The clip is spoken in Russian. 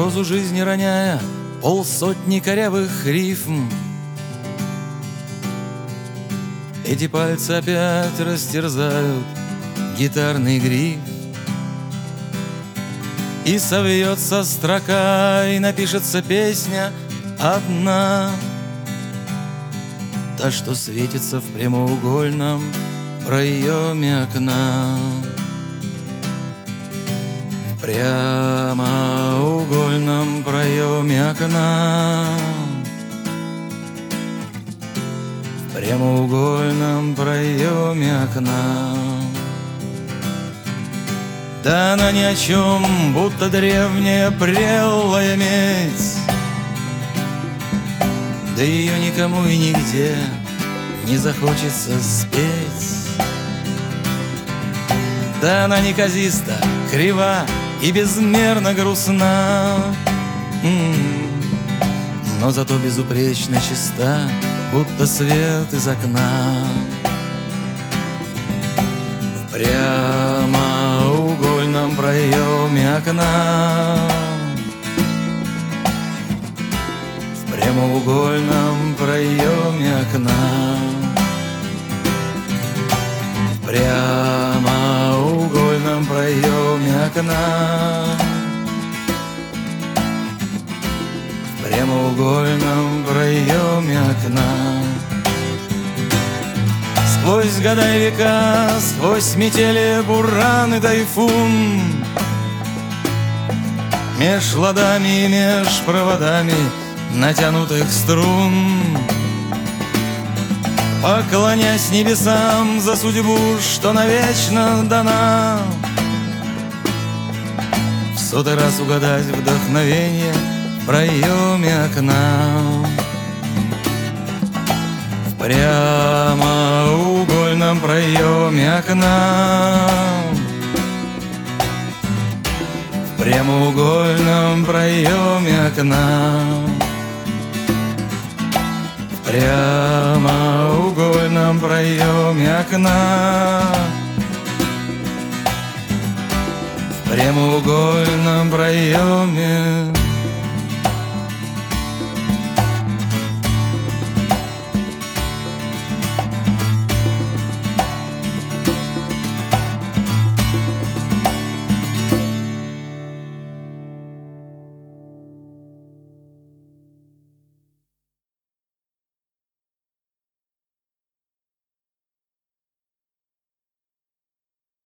прозу жизни роняя полсотни корявых рифм. Эти пальцы опять растерзают гитарный гриф, и совьется строка, и напишется песня одна, та, что светится в прямоугольном проеме окна. В прямоугольном проеме окна, в прямоугольном проеме окна. Да она ни о чем, будто древняя прелая медь, да ее никому и нигде не захочется спеть. Да она неказиста, крива и безмерно грустна, но зато безупречно чиста, будто свет из окна. В прямоугольном проеме окна, в прямоугольном проеме окна, в прямоугольном проеме окна, в прямоугольном проеме окна. Сквозь года и века, сквозь метели, буран и тайфун, меж ладами и меж проводами натянутых струн, поклонясь небесам за судьбу, что навечно дана, в сотый раз угадать вдохновение в проеме окна. В прямоугольном проеме окна, в прямоугольном проеме окна, в прямоугольном проеме окна, в прямоугольном проеме